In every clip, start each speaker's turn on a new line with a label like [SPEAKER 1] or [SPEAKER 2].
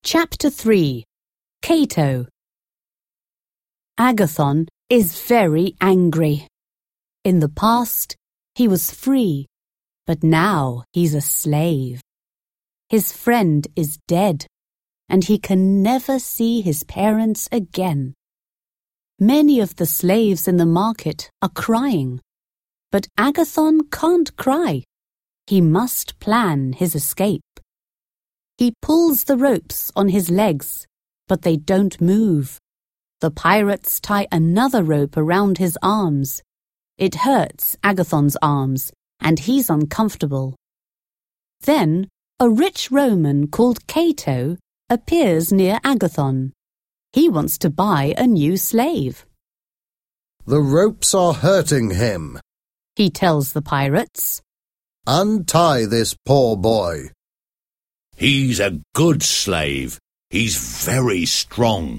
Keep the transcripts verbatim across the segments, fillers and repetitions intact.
[SPEAKER 1] Chapter three. Cato. Agathon is very angry. In the past, he was free, but now he's a slave. His friend is dead, and he can never see his parents again. Many of the slaves in the market are crying, but Agathon can't cry. He must plan his escape. He pulls the ropes on his legs, but they don't move. The pirates tie another rope around his arms. It hurts Agathon's arms, and he's uncomfortable. Then a rich Roman called Cato appears near Agathon. He wants to buy a new slave.
[SPEAKER 2] "The ropes are hurting him,"
[SPEAKER 1] he tells the pirates.
[SPEAKER 2] "Untie this poor boy."
[SPEAKER 3] "He's a good slave. He's very strong."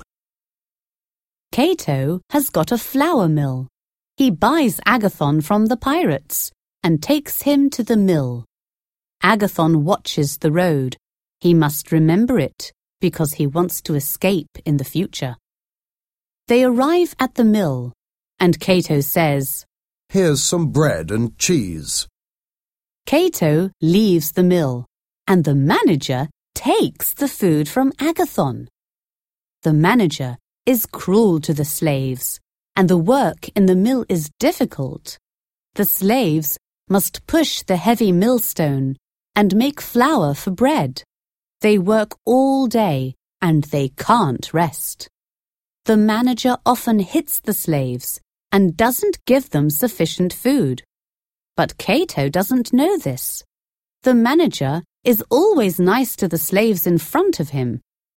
[SPEAKER 1] Cato has got a flour mill. He buys Agathon from the pirates and takes him to the mill. Agathon watches the road. He must remember it because he wants to escape in the future. They arrive at the mill, and Cato says,
[SPEAKER 2] "Here's some bread and cheese."
[SPEAKER 1] Cato leaves the mill, and the manager takes the food from Agathon. The manager is cruel to the slaves, and the work in the mill is difficult. The slaves must push the heavy millstone and make flour for bread. They work all day, and they can't rest. The manager often hits the slaves and doesn't give them sufficient food. But Cato doesn't know this. The manager is always nice to the slaves in front of him,